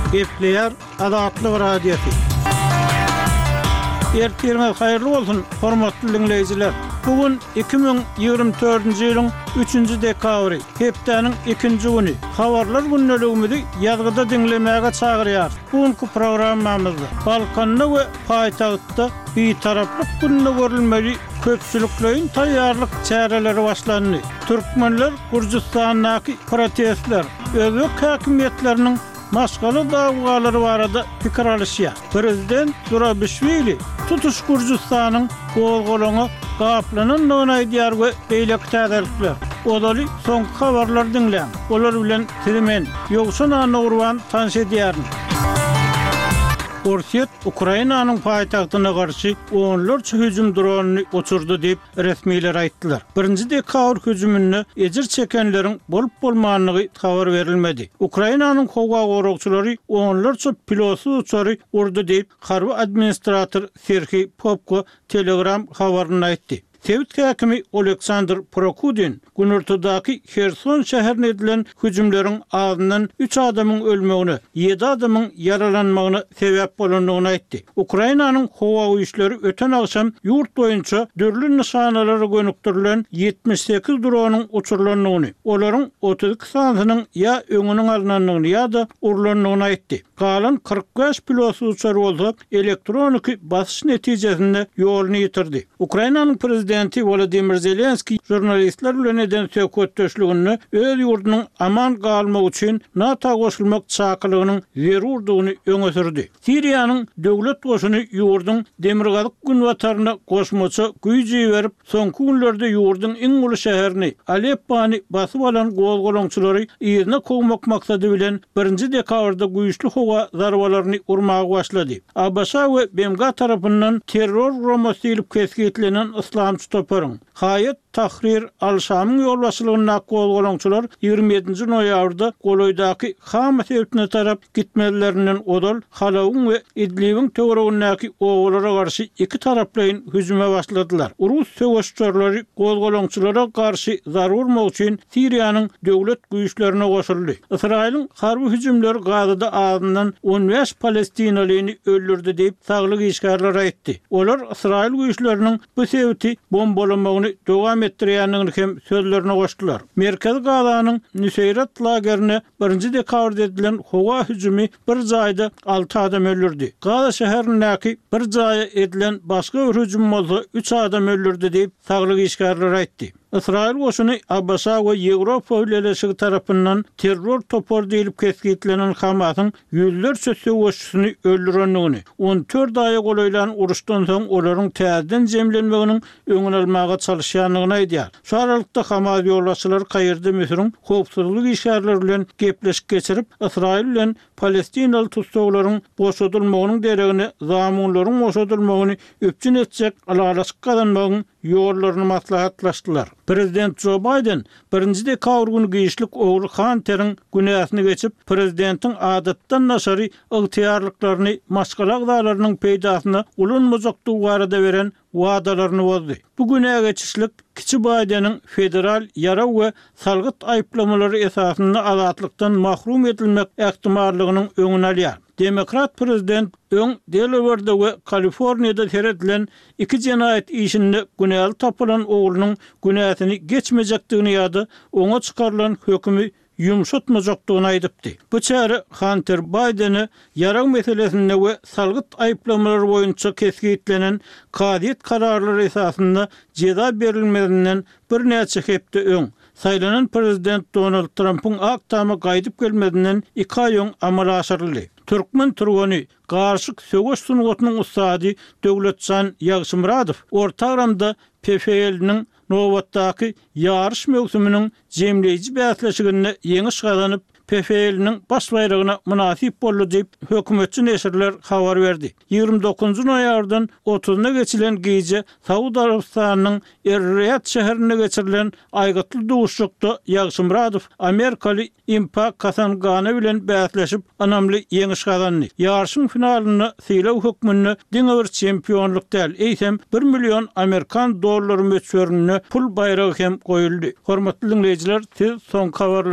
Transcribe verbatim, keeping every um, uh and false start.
Gepleyer Adatlyk Radiosu. Ertirme hayırlı olsun, hormatly dinleyijiler. Bugün iki bin ýygrimi dördünji ýylyň üçünji dekabry, hepdeniň ikinji güni. Habarlar günneligimizi ýazgyda dinlemäge çagyrýar. Bugünkü programmamyzda Balkanda we paýtagtda bitaraplyk gününe görülmeli köpçülüklerin taýýarlyk çäreleri başlandy. Türkmenler Gürjistanyňky protestler, özbek häkimetleriniň maskaly dawgalary barada pikir alışýar. Prezident Zurabishvili tutuş Gürjistanyň golgolaňy gaplanan aýdýar we beýleki täzelikler. Odaly soňky habarlar dinleň. Olar bilen timen ýogşan anurwan tanş edýärmi? Orsiýet Ukrainanyň paýtagtyna garşy onlarça hüjüm dronunu uçurdy diýip resmiler aýtdylar. Birinji dekabr hüjümüne ejir çekenleriň bolup bolmanlygy habar berilmedi. Ukrainanyň howa gorugçylary onlarça pilotsy uçary urdy diýip harby administrator Serhiy Popko Telegram habaryny aýtdy. Tevit häkimi Oleksandr Prokudin Günürtüdäki Kherson şäherine edilen hüjümleriň ardından üç adamyň ölmegine, ýedi adamyň yaralanmagyna sebäp bolandygyny aýtdy. Ukrainanyň howa güýçleri öten akşam ýurt boýunça dörli nişanalara gönükdirilen ýetmiş sekiz dronyň uçurulanyny, olaryň otuz iki sanynyň ýa öňüniň alynanyny ýa-da urulanyny aýtdy. Galan kırk beş pilotsy uçar bolsa, elektronik basyş netijesinde ýoluny ýitirdi. Ukrainanyň prezidenti Volodymyr Zelenski jurnalistler bilen eden söhbetdeşligini öz ýurdunyň aman galmagy üçin NATO goşulmak çakylygynyň zerurdygyny öňe sürdi. Siriýanyň döwlet goşuny ýurduň demirgazyk günwataryna goşmaça güýji berip, soňky günlerde ýurduň iň uly şäherini Aleppany basyp alan golgolaňçylary ýerine kowmak maksady bilen birinji dekabrda güýçli howa zarbalaryny urmagy başlady. A B S we B M G tarapyndan terror romasy diýilip kesgitlenen islam Stoparın. Hayat Tahrir Al-Şam'ın yolbaşçılığına golgolaňçylar ýygrimi ýedinji noýabrda Goloýdaky Hama sebäpine tarap gitmelerinden odal Halawyň we Idlib'in töweregindäki owalara garşy iki taraplaýyn hüjüme başladylar. Rus söwüşçüleri golgolaňçylara garşy zarurmak üçin Siriýanyň döwlet güýçlerine goşuldy. Israýlyň harby hüjümleri Gazada ardından on beş Palestinalyny öldürdi diýip saglyk işgärler aýtdy. Olar Israýl güýçleriniň bu sebäpti bombalamagyny dowam etdirýändigini hem sözlerine goşdular. Merkez Gazanyň Nusayrat lagerine birinji dekabrda edilen howa hüjümi bir jaýda alty adam öldürdi. Gaza şäherindäki bir jaýa edilen başga bir hüjüm bolsa üç adam öldürdi diýip saglyk işgärler aýtdy. Israýil goşuny A B S we Ýewropa ýöneşigi tarapyndan terror topor diýilip kesgitlenen Hamasyň ýüzlerçe söwüşçüsini öldürendigini, on dört aýa golaýlan uruşdan soň olaryň täzeden jemlenmeginiň öňüni almaga çalyşýanlygyny aýdýar. Şu aralykda Hamas ýolbaşçylary Kaýyrda Misriň howpsuzlyk işgärleri bilen gepleşik geçirip, Israýil bilen Palestinaly tutsaklaryň boşadylmagynyň deregini, zamanlaryň boşadylmagyny öpçün etjek alalaşyk kazanmagyň ýollaryny maslahatlaşdylar. Prezident Joe Biden birinji dekabr günü giýişlik ogly Hunter'ın günäsini geçip, prezidentiň adatdan naşary ygtyýarlyklaryny maşgalak dağlarynyň peýdasyna ulanmazakdygy barada beren wadalaryny bozdy. Bu günä geçişlik Kiçi Biden'in federal yara we salgyt aýplamalary esasynda azatlykdan mahrum edilmek ähtimallygynyň öňüni alýar. Demokrat prezident öň Delaware'da we Kaliforniýada seredilen iki jenaýat işinde günäli tapylan oglunyň günäsini geçmejekdigini ýa-da oňa çykarylan hökümi yumşatmajakdygyny aýdypdy. Bu çäre Hunter Biden'i yara meselesinde we salgyt aýplamalary boýunça kesgitlenen kadyet kararlary esasynda jeda berilmedinden bir näçe hepde öň saýlanan prezident Donald Trump'ın aktamy gaýdyp gelmedinden iki aý öň amala aşyryldy. Türkmen turgany garşyk söwüş sunugatynyň ustady Döwletjan Ýagşymyradow Ortaýramda P F L'niň Nowatdaky ýarış mewsüminiň jemleýiji bäsleşigine ýeňiş gazanyp P F L'niň baş bayragyna münasip boldy diýip hökümetçi neşirler habar berdi. ýygrimi dokuzunji noýabrdan otuzyna geçilen gece Saudi Arabistanynyň Er-Riyad şäherine geçirilen aýgatly duşukda Ýagşymyradow Amerikaly Impa Kasangany bilen bäsleşip anamly ýeňiş gazandy. Ýarşyň finalyny sylaw hökmünde diňe bir çempionluk däl, eýsem bir million Amerikan dollary möçberine pul bayragy hem goýuldy. Hormatly dinleýijiler, siz soň habarlar